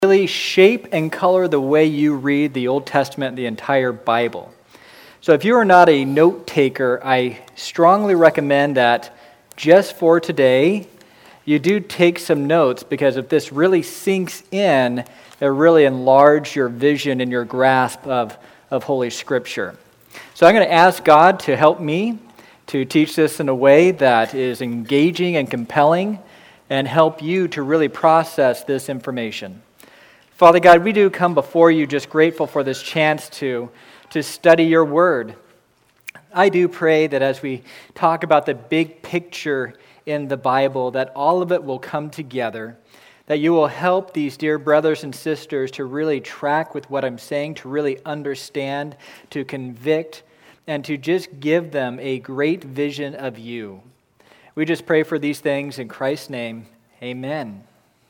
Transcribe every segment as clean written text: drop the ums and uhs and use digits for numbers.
really shape and color the way you read the Old Testament and the entire Bible. So if you are not a note taker, I strongly recommend that just for today, you do take some notes, because if this really sinks in, it really enlarge your vision and your grasp of Holy Scripture. So I'm going to ask God to help me to teach this in a way that is engaging and compelling and help you to really process this information. Father God, we do come before you just grateful for this chance to study your word. I do pray that as we talk about the big picture in the Bible, that all of it will come together, that you will help these dear brothers and sisters to really track with what I'm saying, to really understand, to convict, and to just give them a great vision of you. We just pray for these things in Christ's name. Amen.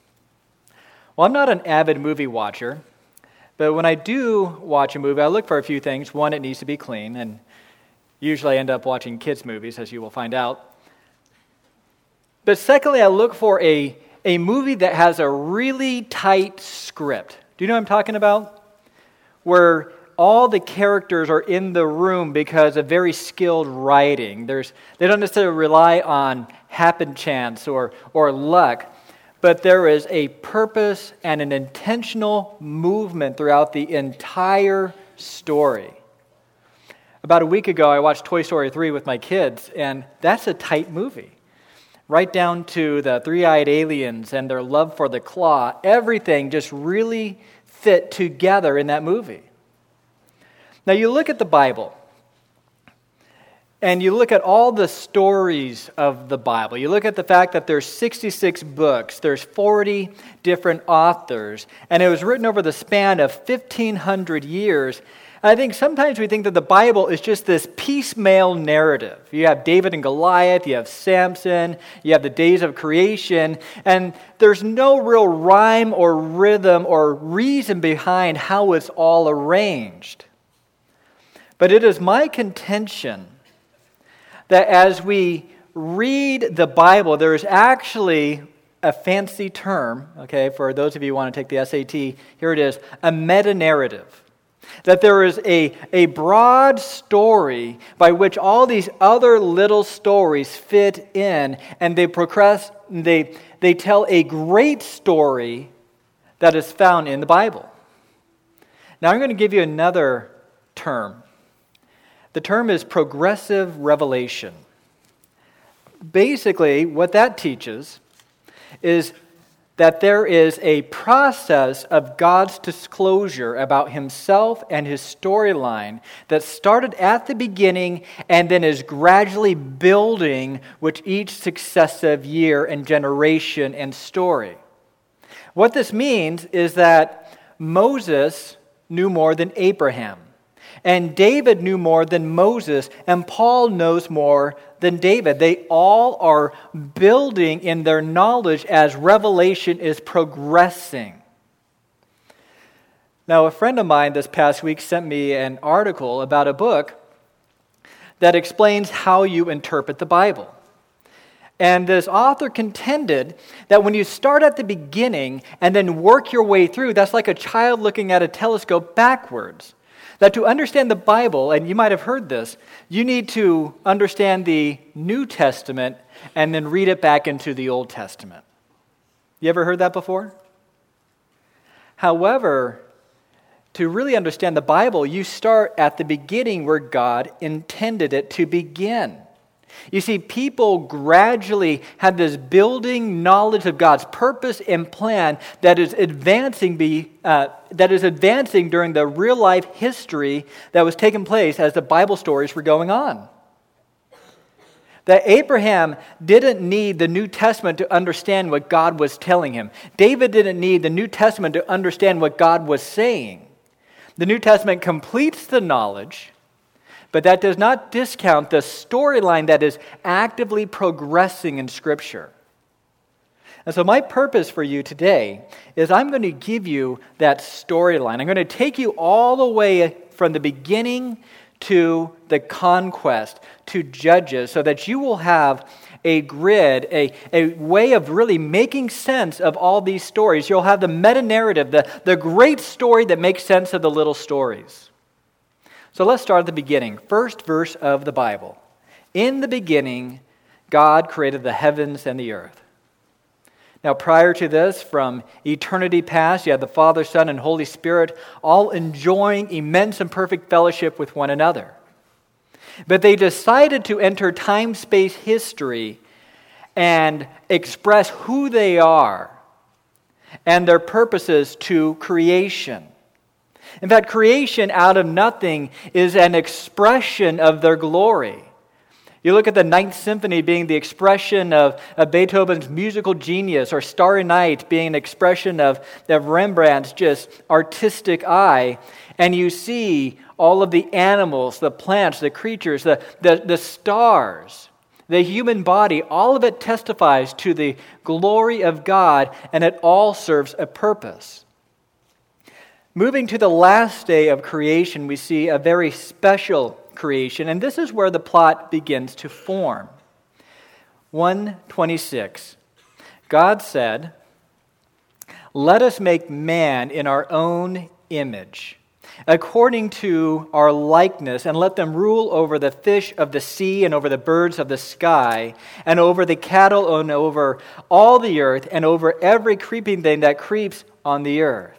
Well, I'm not an avid movie watcher, but when I do watch a movie, I look for a few things. One, it needs to be clean, and usually I end up watching kids' movies, as you will find out. But secondly, I look for a movie that has a really tight script. Do you know what I'm talking about? Where all the characters are in the room because of very skilled writing. They don't necessarily rely on happen chance or luck, but there is a purpose and an intentional movement throughout the entire story. About a week ago, I watched Toy Story 3 with my kids, and that's a tight movie. Right down to the three-eyed aliens and their love for the claw, everything just really fit together in that movie. Now, you look at the Bible, and you look at all the stories of the Bible. You look at the fact that there's 66 books, there's 40 different authors, and it was written over the span of 1,500 years. And I think sometimes we think that the Bible is just this piecemeal narrative. You have David and Goliath, you have Samson, you have the days of creation, and there's no real rhyme or rhythm or reason behind how it's all arranged. But it is my contention that as we read the Bible, there is actually a fancy term, okay, for those of you who want to take the SAT, here it is, a meta-narrative. That there is a broad story by which all these other little stories fit in, and they tell a great story that is found in the Bible. Now I'm going to give you another term. The term is progressive revelation. Basically, what that teaches is that there is a process of God's disclosure about himself and his storyline that started at the beginning and then is gradually building with each successive year and generation and story. What this means is that Moses knew more than Abraham. And David knew more than Moses, and Paul knows more than David. They all are building in their knowledge as revelation is progressing. Now, a friend of mine this past week sent me an article about a book that explains how you interpret the Bible. And this author contended that when you start at the beginning and then work your way through, that's like a child looking at a telescope backwards. That to understand the Bible, and you might have heard this, you need to understand the New Testament and then read it back into the Old Testament. You ever heard that before? However, to really understand the Bible, you start at the beginning where God intended it to begin. You see, people gradually have this building knowledge of God's purpose and plan that is advancing during the real life history that was taking place as the Bible stories were going on. That Abraham didn't need the New Testament to understand what God was telling him. David didn't need the New Testament to understand what God was saying. The New Testament completes the knowledge, but that does not discount the storyline that is actively progressing in Scripture. And so my purpose for you today is I'm going to give you that storyline. I'm going to take you all the way from the beginning to the conquest, to Judges, so that you will have a grid, a way of really making sense of all these stories. You'll have the meta-narrative, the great story that makes sense of the little stories. So let's start at the beginning. First verse of the Bible. In the beginning, God created the heavens and the earth. Now, prior to this, from eternity past, you had the Father, Son, and Holy Spirit all enjoying immense and perfect fellowship with one another. But they decided to enter time-space history and express who they are and their purposes to creation. In fact, creation out of nothing is an expression of their glory. You look at the Ninth Symphony being the expression of Beethoven's musical genius, or Starry Night being an expression of Rembrandt's just artistic eye, and you see all of the animals, the plants, the creatures, the stars, the human body, all of it testifies to the glory of God, and it all serves a purpose. Moving to the last day of creation, we see a very special creation, and this is where the plot begins to form. 1:26. God said, "Let us make man in our own image, according to our likeness, and let them rule over the fish of the sea, and over the birds of the sky, and over the cattle, and over all the earth, and over every creeping thing that creeps on the earth."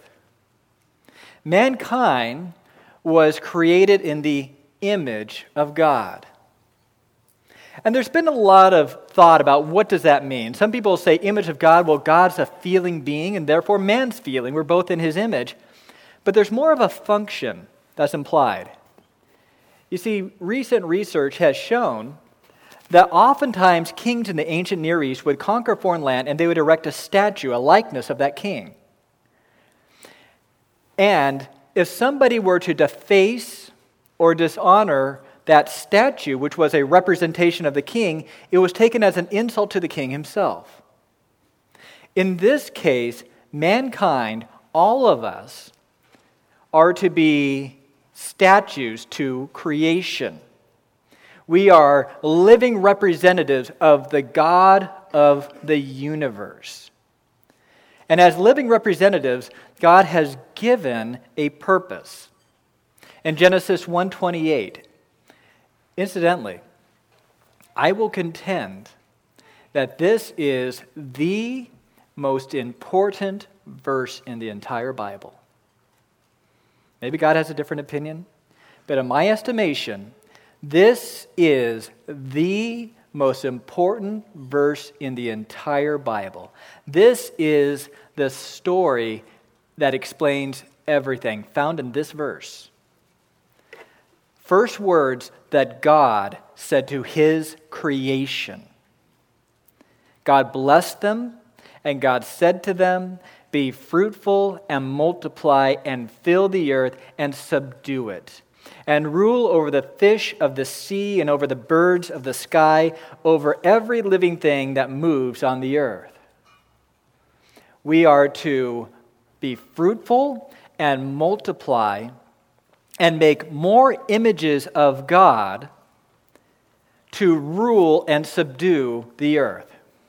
Mankind was created in the image of God. And there's been a lot of thought about what does that mean. Some people say image of God, well, God's a feeling being, and therefore man's feeling. We're both in his image. But there's more of a function that's implied. You see, recent research has shown that oftentimes kings in the ancient Near East would conquer foreign land and they would erect a statue, a likeness of that king. And if somebody were to deface or dishonor that statue, which was a representation of the king, it was taken as an insult to the king himself. In this case, mankind, all of us, are to be statues to creation. We are living representatives of the God of the universe. And as living representatives, God has given a purpose. In Genesis 1:28, incidentally, I will contend that this is the most important verse in the entire Bible. Maybe God has a different opinion, but in my estimation, this is the most important verse in the entire Bible. This is the story that explains everything found in this verse. First words that God said to his creation. God blessed them, and God said to them, "Be fruitful and multiply and fill the earth and subdue it, and rule over the fish of the sea and over the birds of the sky, over every living thing that moves on the earth." We are to be fruitful and multiply and make more images of God to rule and subdue the earth.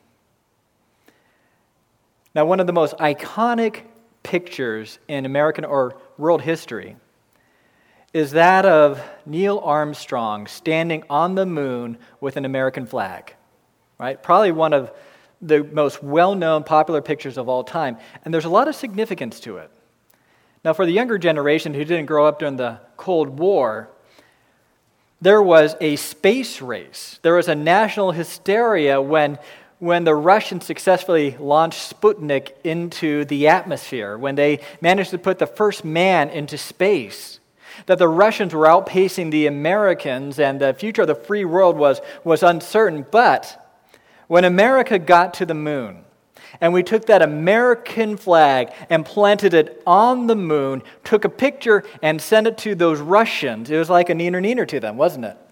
Now, one of the most iconic pictures in American or world history is that of Neil Armstrong standing on the moon with an American flag, right? Probably one of the most well-known popular pictures of all time. And there's a lot of significance to it. Now, for the younger generation who didn't grow up during the Cold War, there was a space race. There was a national hysteria when the Russians successfully launched Sputnik into the atmosphere, when they managed to put the first man into space, that the Russians were outpacing the Americans and the future of the free world was uncertain. But when America got to the moon, and we took that American flag and planted it on the moon, took a picture and sent it to those Russians, it was like a neener to them, wasn't it?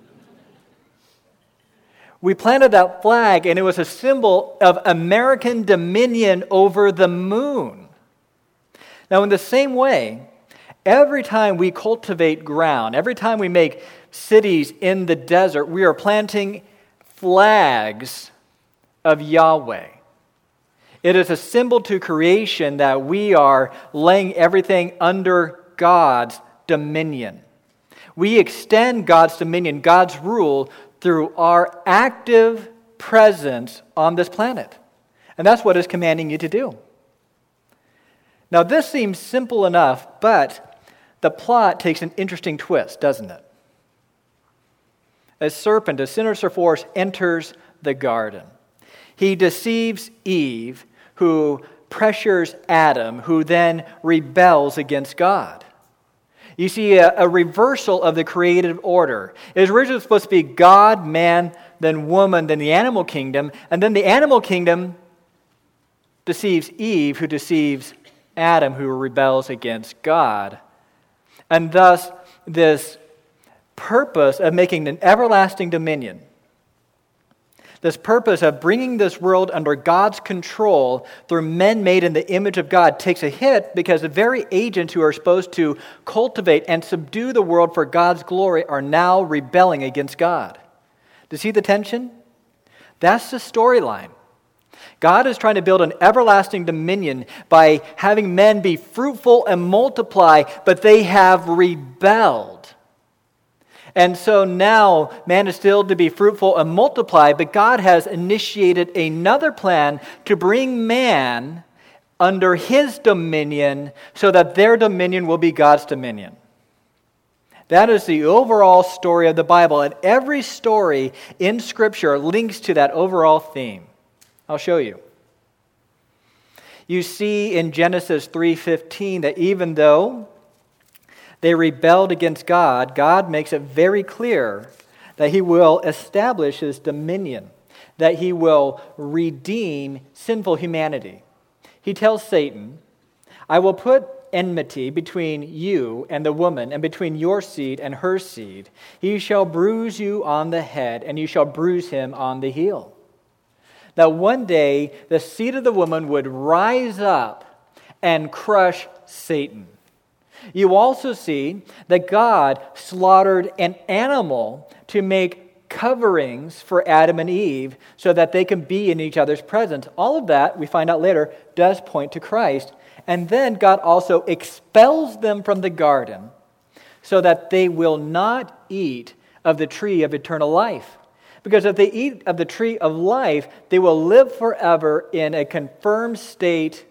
We planted that flag, and it was a symbol of American dominion over the moon. Now, in the same way, every time we cultivate ground, every time we make cities in the desert, we are planting flags of Yahweh. It is a symbol to creation that we are laying everything under God's dominion. We extend God's dominion, God's rule, through our active presence on this planet. And that's what it's commanding you to do. Now, this seems simple enough, but the plot takes an interesting twist, doesn't it? A serpent, a sinister force, enters the garden. He deceives Eve, who pressures Adam, who then rebels against God. You see a reversal of the creative order. It was originally supposed to be God, man, then woman, then the animal kingdom, and then the animal kingdom deceives Eve, who deceives Adam, who rebels against God. And thus, this purpose of making an everlasting dominion, this purpose of bringing this world under God's control through men made in the image of God takes a hit because the very agents who are supposed to cultivate and subdue the world for God's glory are now rebelling against God. Do you see the tension? That's the storyline. God is trying to build an everlasting dominion by having men be fruitful and multiply, but they have rebelled. And so now man is still to be fruitful and multiply, but God has initiated another plan to bring man under his dominion so that their dominion will be God's dominion. That is the overall story of the Bible, and every story in Scripture links to that overall theme. I'll show you. You see in Genesis 3:15 that even though they rebelled against God, God makes it very clear that He will establish His dominion, that He will redeem sinful humanity. He tells Satan, I will put enmity between you and the woman, and between your seed and her seed. He shall bruise you on the head, and you shall bruise him on the heel. That one day the seed of the woman would rise up and crush Satan. You also see that God slaughtered an animal to make coverings for Adam and Eve so that they can be in each other's presence. All of that, we find out later, does point to Christ. And then God also expels them from the garden so that they will not eat of the tree of eternal life. Because if they eat of the tree of life, they will live forever in a confirmed state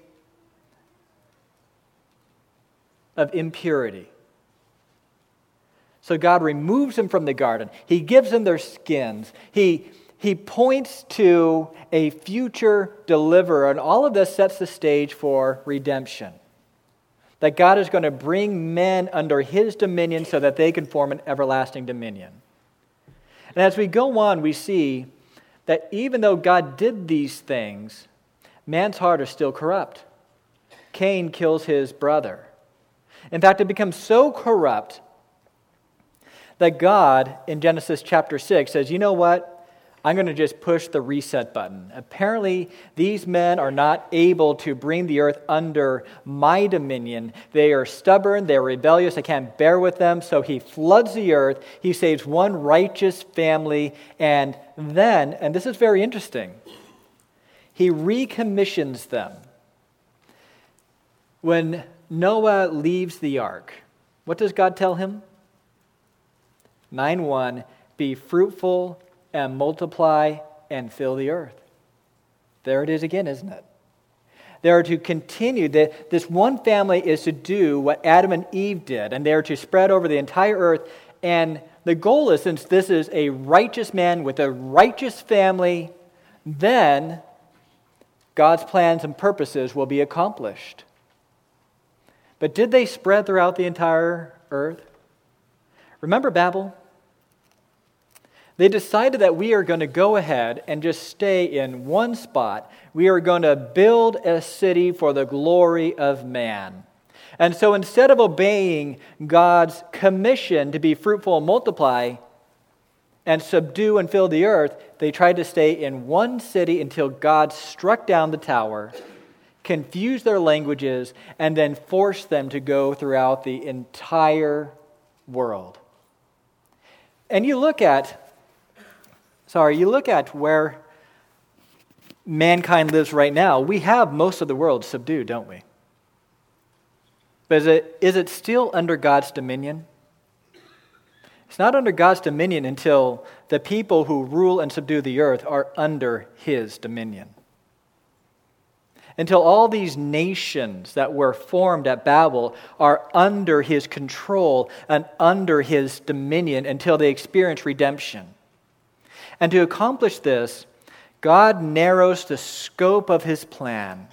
of impurity. So God removes them from the garden. He gives them their skins. He points to a future deliverer, and all of this sets the stage for redemption. That God is going to bring men under His dominion so that they can form an everlasting dominion. And as we go on, we see that even though God did these things, man's heart is still corrupt. Cain kills his brother. In fact, it becomes so corrupt that God, in Genesis chapter 6, says, you know what? I'm going to just push the reset button. Apparently, these men are not able to bring the earth under my dominion. They are stubborn, they're rebellious, I can't bear with them. So He floods the earth, He saves one righteous family, and then, and this is very interesting, He recommissions them. When Noah leaves the ark, what does God tell him? 9:1, be fruitful and multiply and fill the earth. There it is again, isn't it? They are to continue. This one family is to do what Adam and Eve did, and they are to spread over the entire earth. And the goal is, since this is a righteous man with a righteous family, then God's plans and purposes will be accomplished. But did they spread throughout the entire earth? Remember Babel? They decided that we are going to go ahead and just stay in one spot. We are going to build a city for the glory of man. And so instead of obeying God's commission to be fruitful and multiply and subdue and fill the earth, they tried to stay in one city until God struck down the tower, confused their languages, and then forced them to go throughout the entire world. And you look at You look at where mankind lives right now, we have most of the world subdued, don't we? But is it still under God's dominion? It's not under God's dominion until the people who rule and subdue the earth are under His dominion. Until all these nations that were formed at Babel are under His control and under His dominion until they experience redemption. And to accomplish this, God narrows the scope of His plan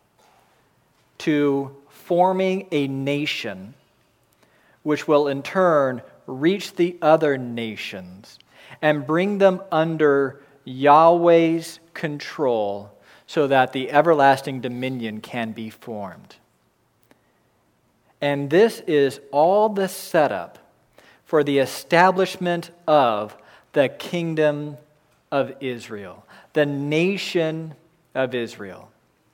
to forming a nation which will in turn reach the other nations and bring them under Yahweh's control so that the everlasting dominion can be formed. And this is all the setup for the establishment of the kingdom of Israel, the nation of Israel.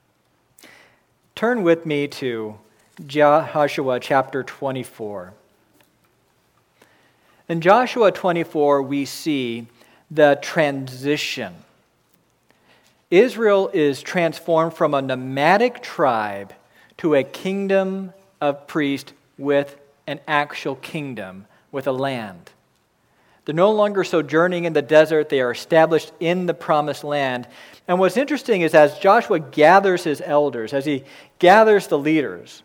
Turn with me to Joshua chapter 24. In Joshua 24, we see the transition. Israel is transformed from a nomadic tribe to a kingdom of priests with an actual kingdom, with a land. They're no longer sojourning in the desert. They are established in the promised land. And what's interesting is as Joshua gathers his elders, as he gathers the leaders,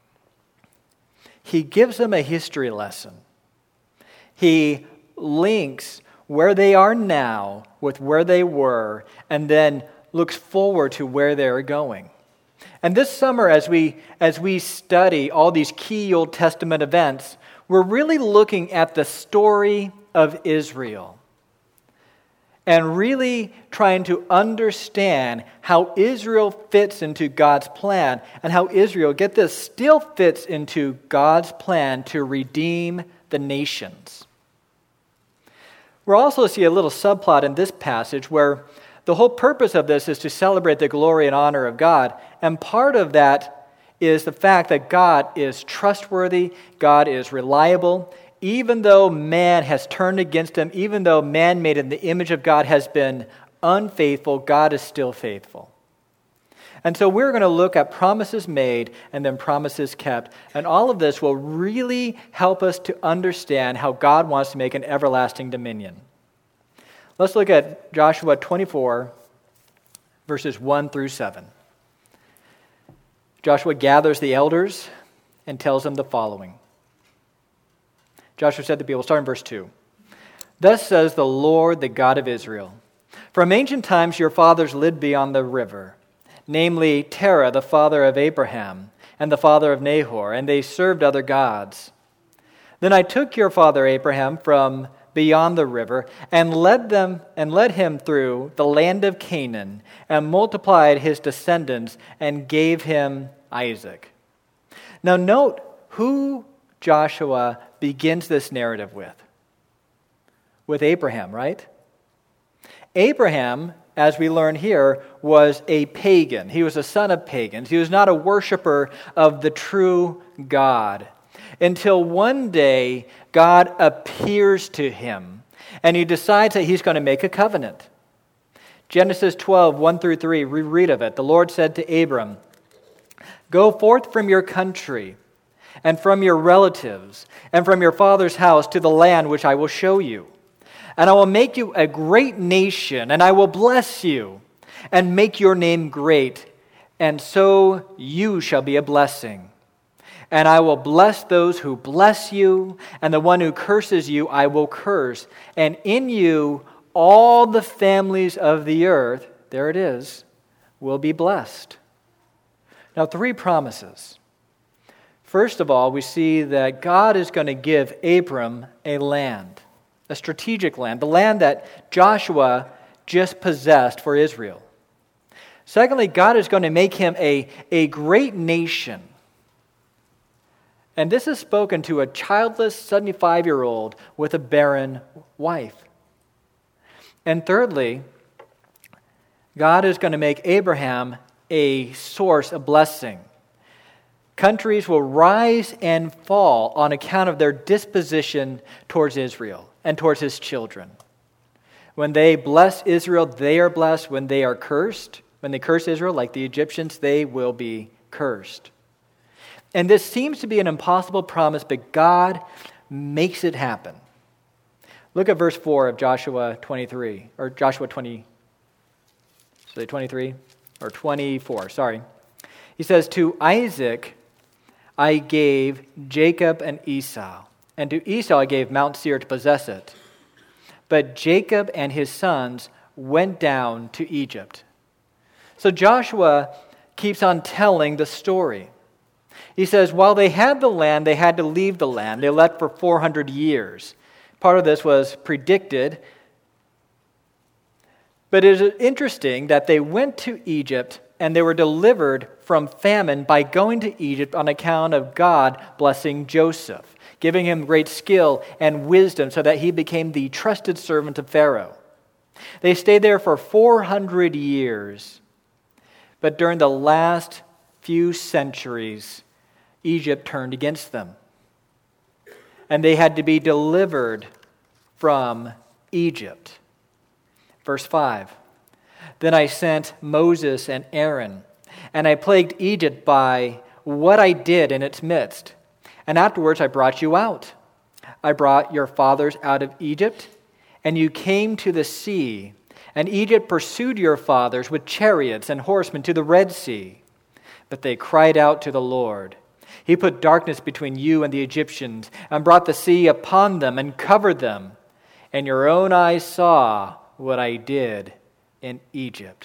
he gives them a history lesson. He links where they are now with where they were, and then looks forward to where they're going. And this summer, as we study all these key Old Testament events, we're really looking at the story of Israel and really trying to understand how Israel fits into God's plan and how Israel, get this, still fits into God's plan to redeem the nations. We'll also see a little subplot in this passage where the whole purpose of this is to celebrate the glory and honor of God. And part of that is the fact that God is trustworthy, God is reliable. Even though man has turned against Him, even though man made in the image of God has been unfaithful, God is still faithful. And so we're going to look at promises made and then promises kept. And all of this will really help us to understand how God wants to make an everlasting dominion. Let's look at Joshua 24, verses 1 through 7. Joshua gathers the elders and tells them the following. Joshua said to the people, starting in verse 2, "Thus says the Lord, the God of Israel, from ancient times your fathers lived beyond the river, namely Terah, the father of Abraham, and the father of Nahor, and they served other gods. Then I took your father Abraham from beyond the river, and led him through the land of Canaan, and multiplied his descendants, and gave him Isaac." Now note who Joshua begins this narrative with. With Abraham, right? Abraham, as we learn here, was a pagan. He was a son of pagans. He was not a worshiper of the true God. Until one day, God appears to him, and he decides that he's going to make a covenant. Genesis 12, 1 through 3, we read of it. The Lord said to Abram, "Go forth from your country, and from your relatives, and from your father's house to the land which I will show you. And I will make you a great nation, and I will bless you, and make your name great, and so you shall be a blessing. And I will bless those who bless you, and the one who curses you I will curse. And in you all the families of the earth," there it is, "will be blessed." Now, 3 promises. First of all, we see that God is going to give Abram a land, a strategic land, the land that Joshua just possessed for Israel. Secondly, God is going to make him a great nation. And this is spoken to a childless 75-year-old with a barren wife. And thirdly, God is going to make Abraham a source of blessing. Countries will rise and fall on account of their disposition towards Israel and towards his children. When they bless Israel, they are blessed. When they are cursed, when they curse Israel, like the Egyptians, they will be cursed. And this seems to be an impossible promise, but God makes it happen. Look at verse 4 of Joshua 23, or Joshua 20, say 23, or 24, sorry. He says, to Isaac I gave Jacob and Esau, and to Esau I gave Mount Seir to possess it. But Jacob and his sons went down to Egypt. So Joshua keeps on telling the story. He says, while they had the land, they had to leave the land. They left for 400 years. Part of this was predicted. But it is interesting that they went to Egypt and they were delivered from famine by going to Egypt on account of God blessing Joseph, giving him great skill and wisdom so that he became the trusted servant of Pharaoh. They stayed there for 400 years. But during the last few centuries, Egypt turned against them. And they had to be delivered from Egypt. Verse 5, then I sent Moses and Aaron, and I plagued Egypt by what I did in its midst. And afterwards I brought you out. I brought your fathers out of Egypt, and you came to the sea, and Egypt pursued your fathers with chariots and horsemen to the Red Sea. But they cried out to the Lord. He put darkness between you and the Egyptians, and brought the sea upon them and covered them. And your own eyes saw what I did in Egypt.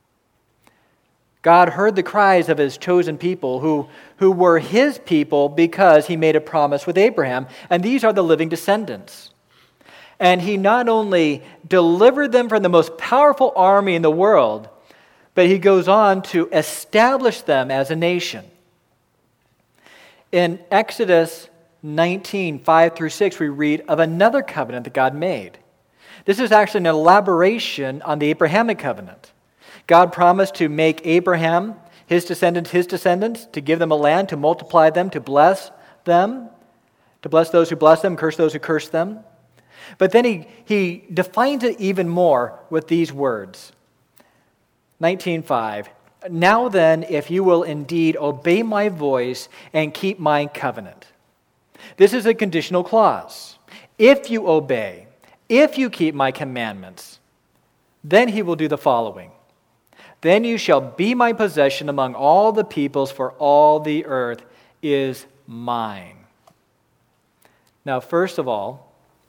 God heard the cries of his chosen people who were his people because he made a promise with Abraham, and these are the living descendants. And he not only delivered them from the most powerful army in the world, but he goes on to establish them as a nation. In Exodus 19, 5 through 6, we read of another covenant that God made. This is actually an elaboration on the Abrahamic covenant. God promised to make Abraham, his descendants, to give them a land, to multiply them, to bless those who bless them, curse those who curse them. But then he defines it even more with these words. 19:5. Now then, if you will indeed obey my voice and keep my covenant. This is a conditional clause. If you obey, if you keep my commandments, then he will do the following. Then you shall be my possession among all the peoples, for all the earth is mine. Now, first of all,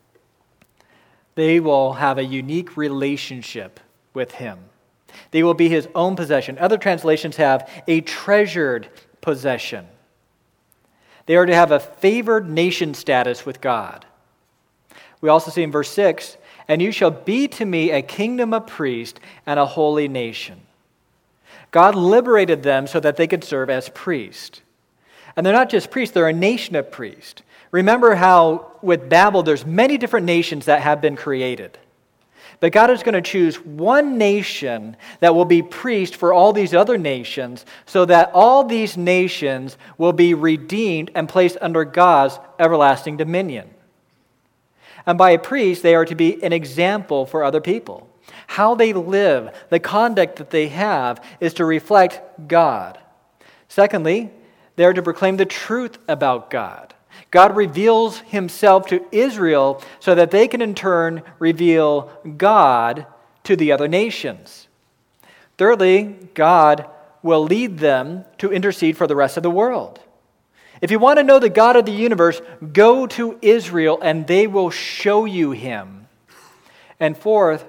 they will have a unique relationship with him. They will be his own possession. Other translations have a treasured possession. They are to have a favored nation status with God. We also see in verse 6, and you shall be to me a kingdom of priests and a holy nation. God liberated them so that they could serve as priests. And they're not just priests, they're a nation of priests. Remember how with Babel, there's many different nations that have been created. But God is going to choose one nation that will be priest for all these other nations so that all these nations will be redeemed and placed under God's everlasting dominion. And by a priest, they are to be an example for other people. How they live, the conduct that they have is to reflect God. Secondly, they are to proclaim the truth about God. God reveals himself to Israel so that they can in turn reveal God to the other nations. Thirdly, God will lead them to intercede for the rest of the world. If you want to know the God of the universe, go to Israel and they will show you him. And fourth,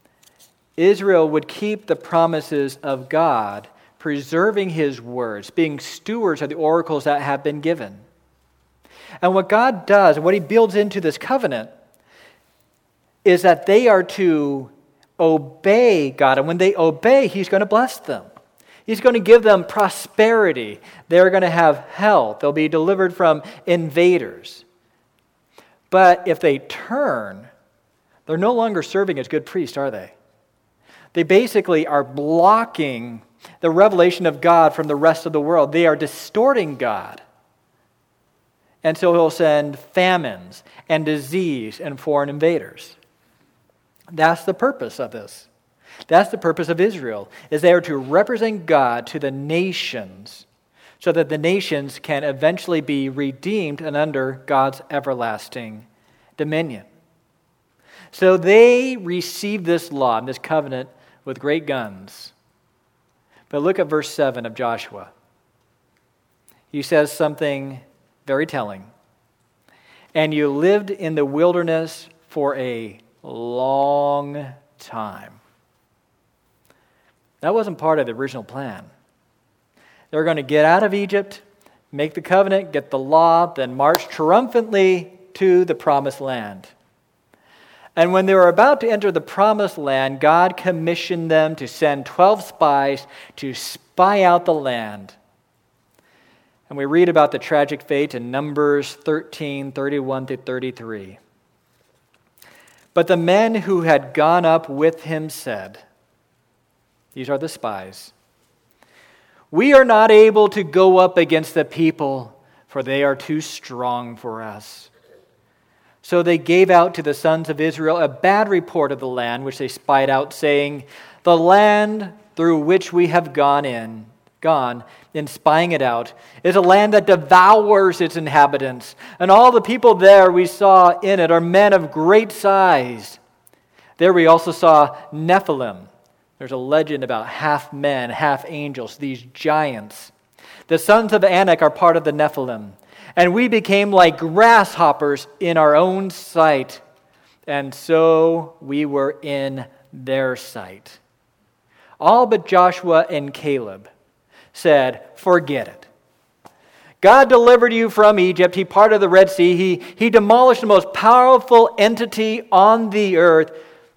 Israel would keep the promises of God, preserving his words, being stewards of the oracles that have been given. And what God does, what he builds into this covenant, is that they are to obey God. And when they obey, he's going to bless them. He's going to give them prosperity. They're going to have health. They'll be delivered from invaders. But if they turn, they're no longer serving as good priests, are they? They basically are blocking the revelation of God from the rest of the world. They are distorting God. And so he'll send famines and disease and foreign invaders. That's the purpose of this. That's the purpose of Israel, is they are to represent God to the nations so that the nations can eventually be redeemed and under God's everlasting dominion. So they received this law and this covenant with great guns. But look at verse 7 of Joshua. He says something very telling. And you lived in the wilderness for a long time. That wasn't part of the original plan. They were going to get out of Egypt, make the covenant, get the law, then march triumphantly to the promised land. And when they were about to enter the promised land, God commissioned them to send 12 spies to spy out the land. And we read about the tragic fate in Numbers 13, 31 to 33. But the men who had gone up with him said, these are the spies, we are not able to go up against the people, for they are too strong for us. So they gave out to the sons of Israel a bad report of the land which they spied out, saying, the land through which we have gone in spying it out, is a land that devours its inhabitants. And all the people there we saw in it are men of great size. There we also saw Nephilim. There's a legend about half men, half angels, these giants. The sons of Anak are part of the Nephilim. And we became like grasshoppers in our own sight. And so we were in their sight. All but Joshua and Caleb said, forget it. God delivered you from Egypt. He parted the Red Sea. He demolished the most powerful entity on the earth.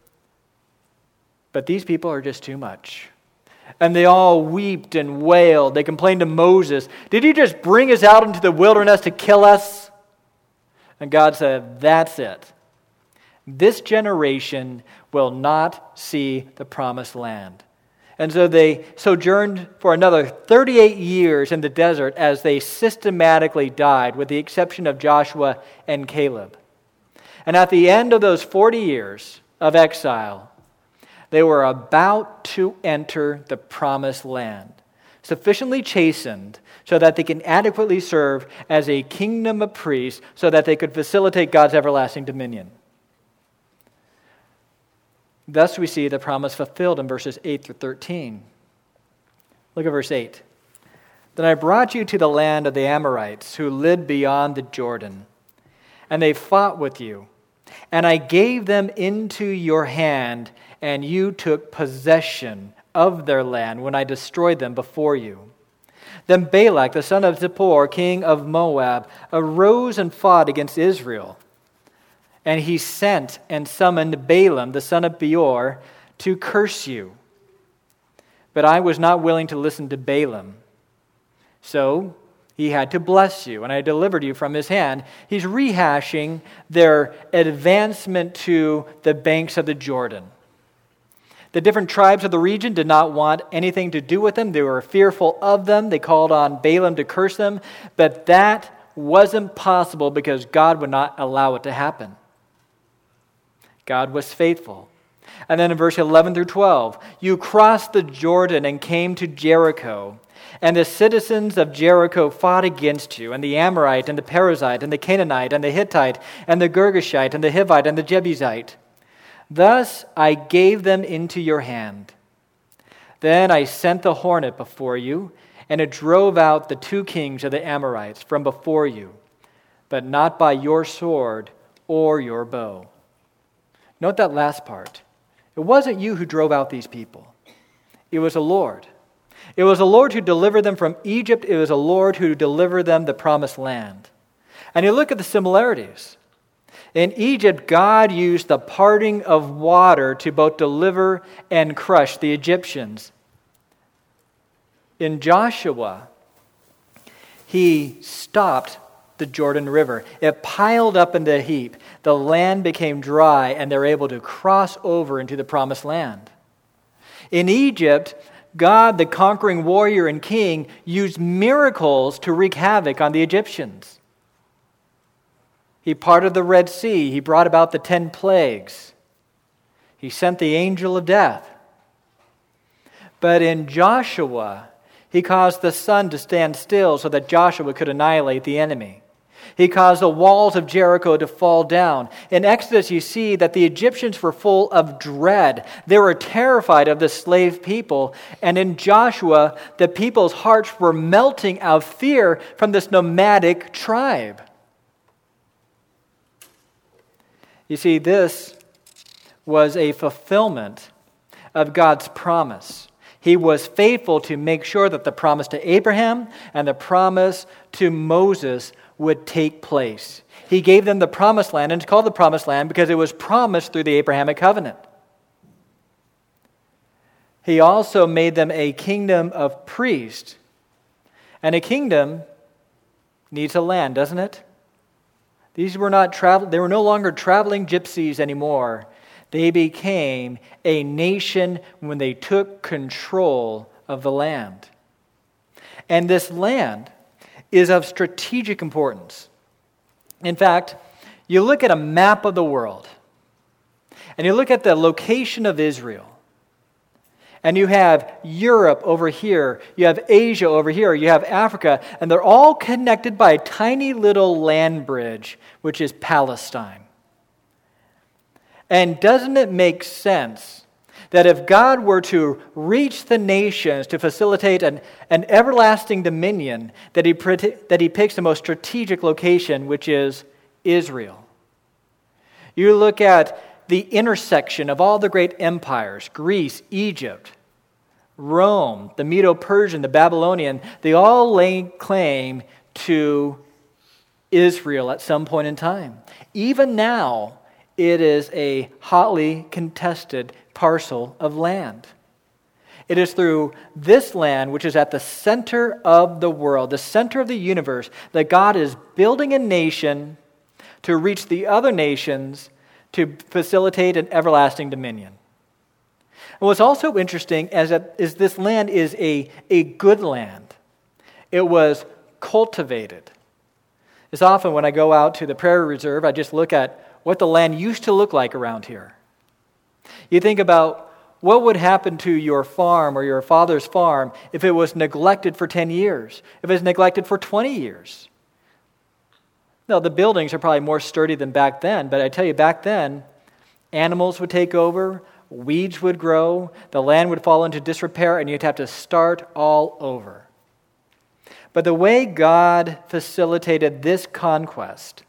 But these people are just too much. And they all wept and wailed. They complained to Moses, did you just bring us out into the wilderness to kill us? And God said, that's it. This generation will not see the promised land. And so they sojourned for another 38 years in the desert as they systematically died, with the exception of Joshua and Caleb. And at the end of those 40 years of exile, they were about to enter the promised land, sufficiently chastened so that they can adequately serve as a kingdom of priests so that they could facilitate God's everlasting dominion. Thus we see the promise fulfilled in verses 8 through 13. Look at verse 8. Then I brought you to the land of the Amorites who lived beyond the Jordan, and they fought with you. And I gave them into your hand, and you took possession of their land when I destroyed them before you. Then Balak, the son of Zippor, king of Moab, arose and fought against Israel. And he sent and summoned Balaam, the son of Beor, to curse you. But I was not willing to listen to Balaam. So he had to bless you, and I delivered you from his hand. He's rehashing their advancement to the banks of the Jordan. The different tribes of the region did not want anything to do with them. They were fearful of them. They called on Balaam to curse them. But that wasn't possible because God would not allow it to happen. God was faithful. And then in verse 11 through 12, you crossed the Jordan and came to Jericho. And the citizens of Jericho fought against you, and the Amorite, and the Perizzite, and the Canaanite, and the Hittite, and the Girgashite, and the Hivite, and the Jebusite. Thus I gave them into your hand. Then I sent the hornet before you, and it drove out the 2 kings of the Amorites from before you, but not by your sword or your bow. Note that last part. It wasn't you who drove out these people. It was the Lord. It was the Lord who delivered them from Egypt. It was the Lord who delivered them the promised land. And you look at the similarities. In Egypt, God used the parting of water to both deliver and crush the Egyptians. In Joshua, he stopped the Jordan River. It piled up into a heap. The land became dry, and they're able to cross over into the promised land. In Egypt, God, the conquering warrior and king, used miracles to wreak havoc on the Egyptians. He parted the Red Sea. He brought about the 10 plagues. He sent the angel of death. But in Joshua, he caused the sun to stand still so that Joshua could annihilate the enemy. He caused the walls of Jericho to fall down. In Exodus, you see that the Egyptians were full of dread. They were terrified of the slave people. And in Joshua, the people's hearts were melting out of fear from this nomadic tribe. You see, this was a fulfillment of God's promise. He was faithful to make sure that the promise to Abraham and the promise to Moses would take place. He gave them the promised land, and it's called the promised land because it was promised through the Abrahamic covenant. He also made them a kingdom of priests. And a kingdom needs a land, doesn't it? They were no longer traveling gypsies anymore. They became a nation when they took control of the land. And this land is of strategic importance. In fact, you look at a map of the world, and you look at the location of Israel, and you have Europe over here, you have Asia over here, you have Africa, and they're all connected by a tiny little land bridge, which is Palestine. And doesn't it make sense that if God were to reach the nations to facilitate an everlasting dominion, that he picks the most strategic location, which is Israel? You look at the intersection of all the great empires, Greece, Egypt, Rome, the Medo-Persian, the Babylonian, they all lay claim to Israel at some point in time. Even now, it is a hotly contested parcel of land. It is through this land, which is at the center of the world, the center of the universe, that God is building a nation to reach the other nations to facilitate an everlasting dominion. And what's also interesting is this land is a good land. It was cultivated. It's often when I go out to the Prairie Reserve, I just look at what the land used to look like around here. You think about what would happen to your farm or your father's farm if it was neglected for 10 years, if it was neglected for 20 years. Now, the buildings are probably more sturdy than back then, but I tell you, back then, animals would take over, weeds would grow, the land would fall into disrepair, and you'd have to start all over. But the way God facilitated this conquest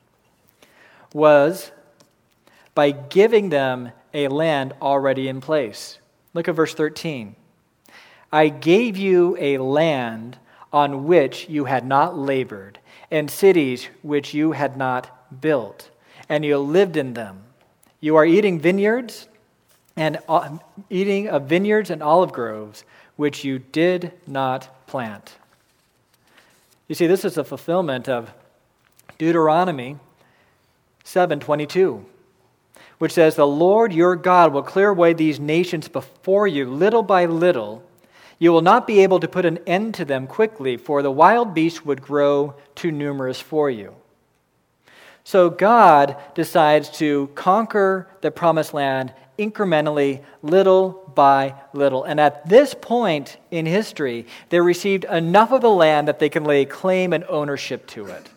was by giving them a land already in place. Look at verse 13. I gave you a land on which you had not labored, and cities which you had not built, and you lived in them. You are eating vineyards and eating of vineyards and olive groves, which you did not plant. You see, this is a fulfillment of Deuteronomy 7:22, which says, the Lord your God will clear away these nations before you little by little. You will not be able to put an end to them quickly, for the wild beasts would grow too numerous for you. So God decides to conquer the promised land incrementally, little by little. And at this point in history, they received enough of the land that they can lay claim and ownership to it.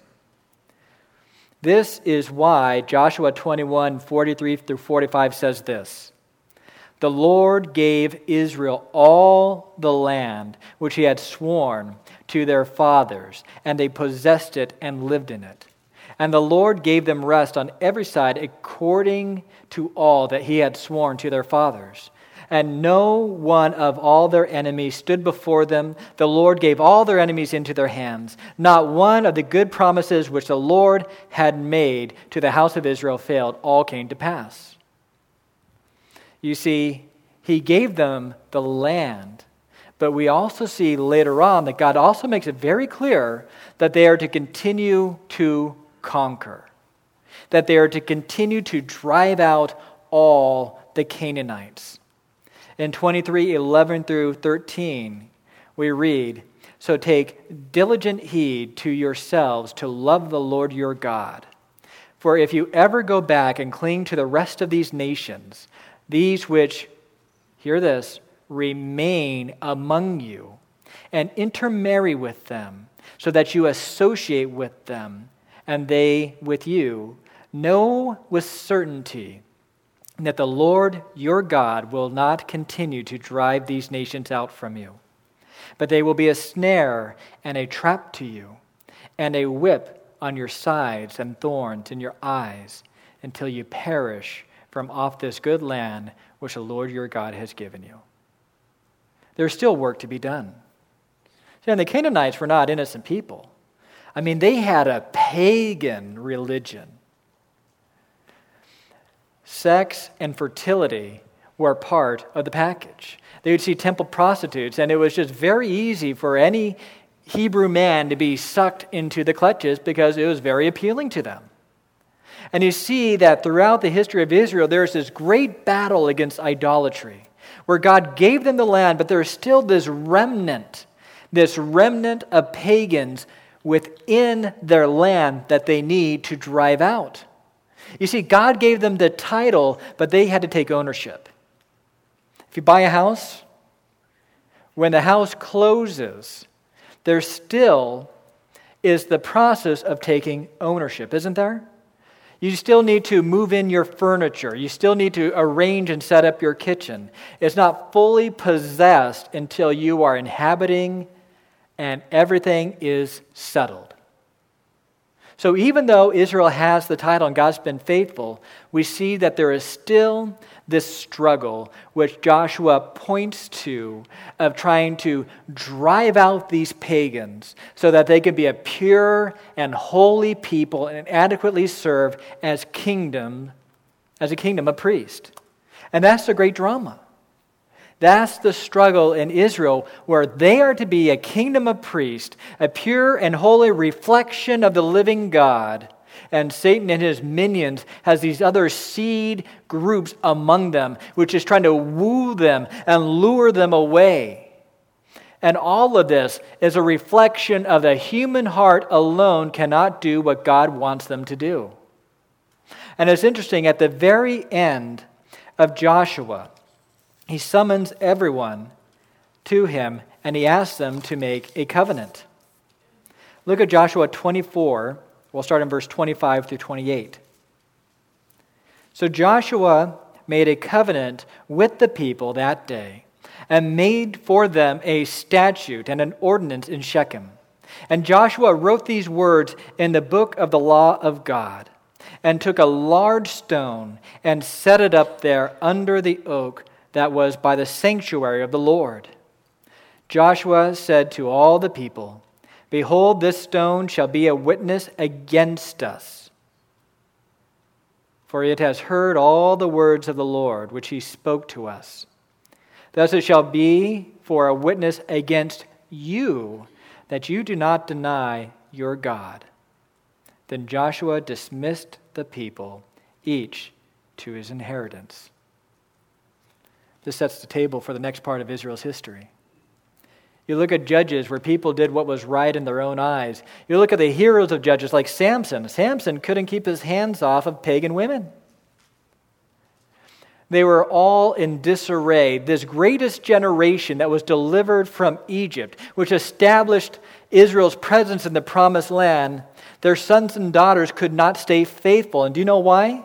This is why Joshua 21:43-45 says this. The Lord gave Israel all the land which he had sworn to their fathers, and they possessed it and lived in it. And the Lord gave them rest on every side according to all that he had sworn to their fathers. And no one of all their enemies stood before them. The Lord gave all their enemies into their hands. Not one of the good promises which the Lord had made to the house of Israel failed. All came to pass. You see, he gave them the land. But we also see later on that God also makes it very clear that they are to continue to conquer. That they are to continue to drive out all the Canaanites. In 23:11-13, we read, so take diligent heed to yourselves to love the Lord your God. For if you ever go back and cling to the rest of these nations, these which, hear this, remain among you, and intermarry with them, so that you associate with them, and they with you, know with certainty that the Lord your God will not continue to drive these nations out from you, but they will be a snare and a trap to you, and a whip on your sides and thorns in your eyes, until you perish from off this good land which the Lord your God has given you. There's still work to be done. See, and the Canaanites were not innocent people. I mean, they had a pagan religion. Sex and fertility were part of the package. They would see temple prostitutes, and it was just very easy for any Hebrew man to be sucked into the clutches because it was very appealing to them. And you see that throughout the history of Israel, there's this great battle against idolatry, where God gave them the land, but there's still this remnant of pagans within their land that they need to drive out. You see, God gave them the title, but they had to take ownership. If you buy a house, when the house closes, there still is the process of taking ownership, isn't there? You still need to move in your furniture. You still need to arrange and set up your kitchen. It's not fully possessed until you are inhabiting and everything is settled. So even though Israel has the title and God's been faithful, we see that there is still this struggle which Joshua points to of trying to drive out these pagans so that they could be a pure and holy people and adequately serve as a kingdom of priests. And that's the great drama. That's the struggle in Israel, where they are to be a kingdom of priests, a pure and holy reflection of the living God. And Satan and his minions has these other seed groups among them, which is trying to woo them and lure them away. And all of this is a reflection of the human heart alone cannot do what God wants them to do. And it's interesting, at the very end of Joshua, he summons everyone to him, and he asks them to make a covenant. Look at Joshua 24. We'll start in verse 25 through 28. So Joshua made a covenant with the people that day, and made for them a statute and an ordinance in Shechem. And Joshua wrote these words in the book of the law of God, and took a large stone and set it up there under the oak that was by the sanctuary of the Lord. Joshua said to all the people, "Behold, this stone shall be a witness against us, for it has heard all the words of the Lord which he spoke to us. Thus it shall be for a witness against you, that you do not deny your God." Then Joshua dismissed the people, each to his inheritance. This sets the table for the next part of Israel's history. You look at Judges, where people did what was right in their own eyes. You look at the heroes of Judges like Samson. Samson couldn't keep his hands off of pagan women. They were all in disarray. This greatest generation that was delivered from Egypt, which established Israel's presence in the promised land, their sons and daughters could not stay faithful. And do you know why?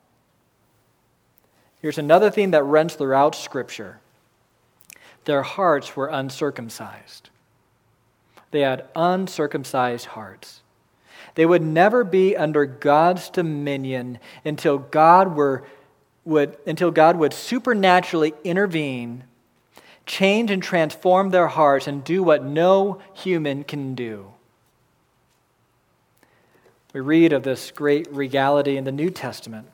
Here's another theme that runs throughout Scripture. Their hearts were uncircumcised. They had uncircumcised hearts. They would never be under God's dominion until God would supernaturally intervene, change and transform their hearts, and do what no human can do. We read of this great regality in the New Testament.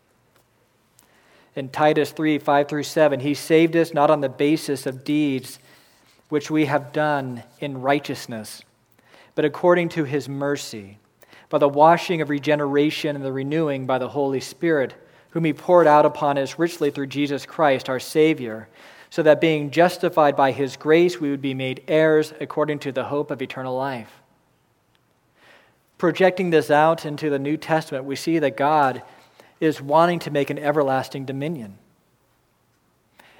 In Titus 3, 5 through 7, he saved us not on the basis of deeds which we have done in righteousness, but according to his mercy, by the washing of regeneration and the renewing by the Holy Spirit, whom he poured out upon us richly through Jesus Christ, our Savior, so that being justified by his grace, we would be made heirs according to the hope of eternal life. Projecting this out into the New Testament, we see that God is wanting to make an everlasting dominion.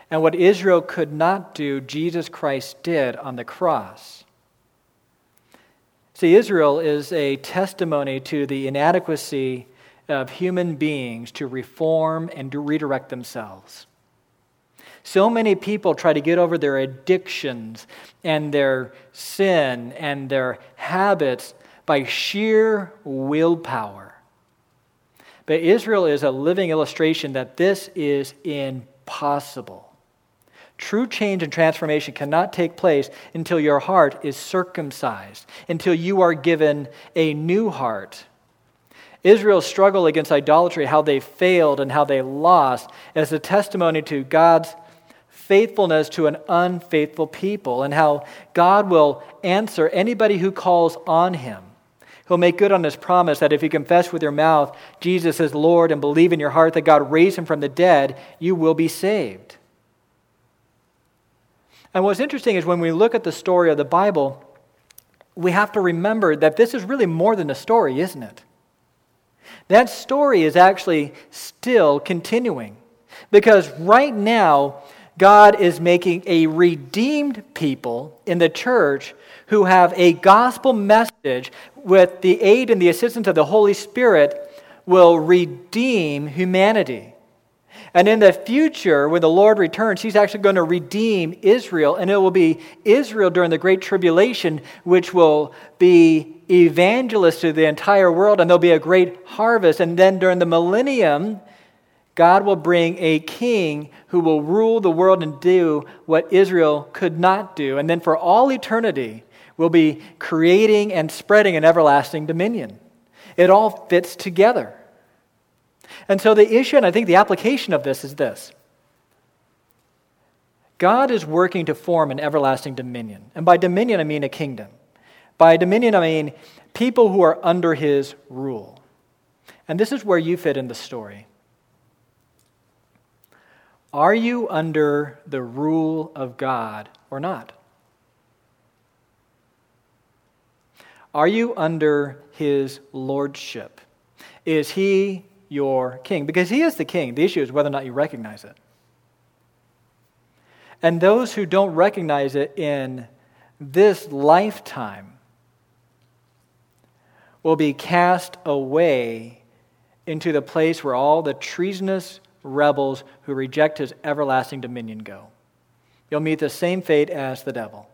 And what Israel could not do, Jesus Christ did on the cross. See, Israel is a testimony to the inadequacy of human beings to reform and to redirect themselves. So many people try to get over their addictions and their sin and their habits by sheer willpower. But Israel is a living illustration that this is impossible. True change and transformation cannot take place until your heart is circumcised, until you are given a new heart. Israel's struggle against idolatry, how they failed and how they lost, is a testimony to God's faithfulness to an unfaithful people and how God will answer anybody who calls on him. He'll make good on his promise that if you confess with your mouth Jesus is Lord and believe in your heart that God raised him from the dead, you will be saved. And what's interesting is when we look at the story of the Bible, we have to remember that this is really more than a story, isn't it? That story is actually still continuing because right now God is making a redeemed people in the church who have a gospel message with the aid and the assistance of the Holy Spirit will redeem humanity. And in the future, when the Lord returns, he's actually going to redeem Israel, and it will be Israel during the Great Tribulation, which will be evangelists to the entire world, and there'll be a great harvest. And then during the millennium, God will bring a king who will rule the world and do what Israel could not do. And then for all eternity, we'll be creating and spreading an everlasting dominion. It all fits together. And so the issue, and I think the application of this is this. God is working to form an everlasting dominion. And by dominion, I mean a kingdom. By dominion, I mean people who are under his rule. And this is where you fit in the story. Are you under the rule of God or not? Are you under his lordship? Is he your king? Because he is the king. The issue is whether or not you recognize it. And those who don't recognize it in this lifetime will be cast away into the place where all the treasonous rebels who reject his everlasting dominion go. You'll meet the same fate as the devil.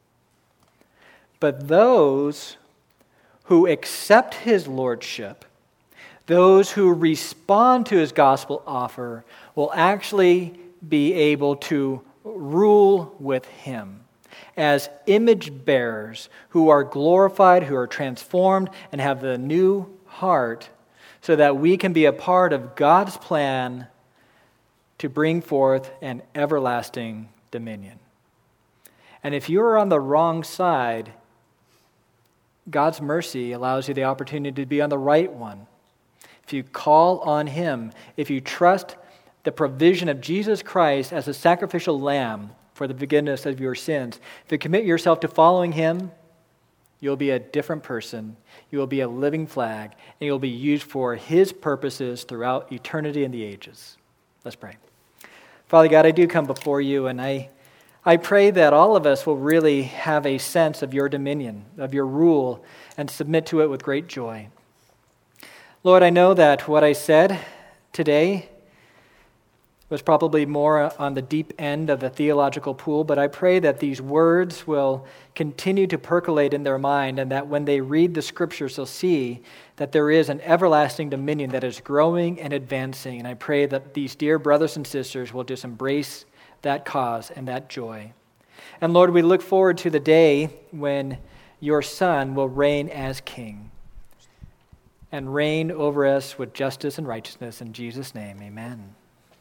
But those who accept his lordship, those who respond to his gospel offer, will actually be able to rule with him as image bearers who are glorified, who are transformed, and have the new heart so that we can be a part of God's plan to bring forth an everlasting dominion. And if you're on the wrong side, God's mercy allows you the opportunity to be on the right one. If you call on him, if you trust the provision of Jesus Christ as a sacrificial lamb for the forgiveness of your sins, if you commit yourself to following him, you'll be a different person. You will be a living flag, and you'll be used for his purposes throughout eternity and the ages. Let's pray. Father God, I do come before you, and I pray that all of us will really have a sense of your dominion, of your rule, and submit to it with great joy. Lord, I know that what I said today was probably more on the deep end of the theological pool, but I pray that these words will continue to percolate in their mind and that when they read the scriptures, they'll see that there is an everlasting dominion that is growing and advancing. And I pray that these dear brothers and sisters will just embrace that cause and that joy. And Lord, we look forward to the day when your Son will reign as King and reign over us with justice and righteousness. In Jesus' name, amen.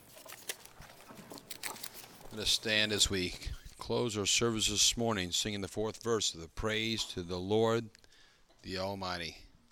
Let us stand as we close our service this morning, singing the fourth verse of the praise to the Lord, the Almighty.